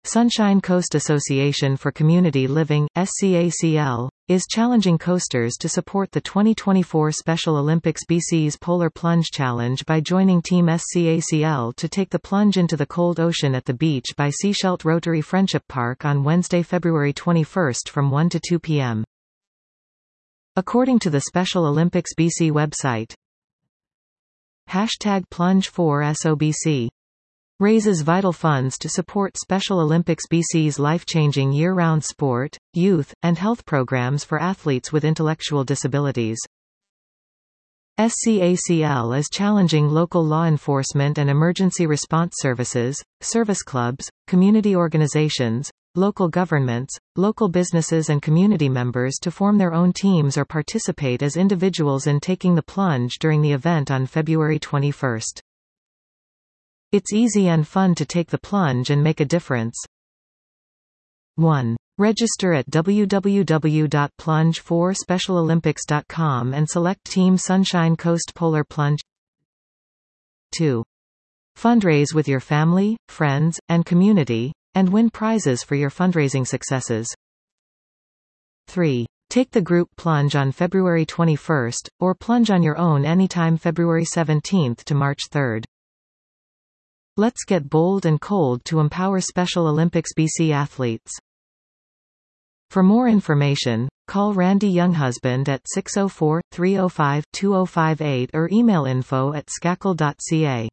Sunshine Coast Association for Community Living, SCACL, is challenging coasters to support the 2024 Special Olympics BC's Polar Plunge Challenge by joining Team SCACL to take the plunge into the cold ocean at the beach by Seashelt Rotary Friendship Park on Wednesday, February 21 from 1 to 2 p.m. According to the Special Olympics BC website, #Plunge4SOBC raises vital funds to support Special Olympics BC's life-changing year-round sport, youth, and health programs for athletes with intellectual disabilities. SCACL is challenging local law enforcement and emergency response services, service clubs, community organizations, local governments, local businesses and community members to form their own teams or participate as individuals in taking the plunge during the event on February 21. It's easy and fun to take the plunge and make a difference. 1. Register at www.plunge4specialolympics.com and select Team Sunshine Coast Polar Plunge. 2. Fundraise with your family, friends, and community, and win prizes for your fundraising successes. 3. Take the group plunge on February 21, or plunge on your own anytime February 17 to March 3. Let's get bold and cold to empower Special Olympics BC athletes. For more information, call Randy Younghusband at 604-305-2058 or email info@scacal.ca.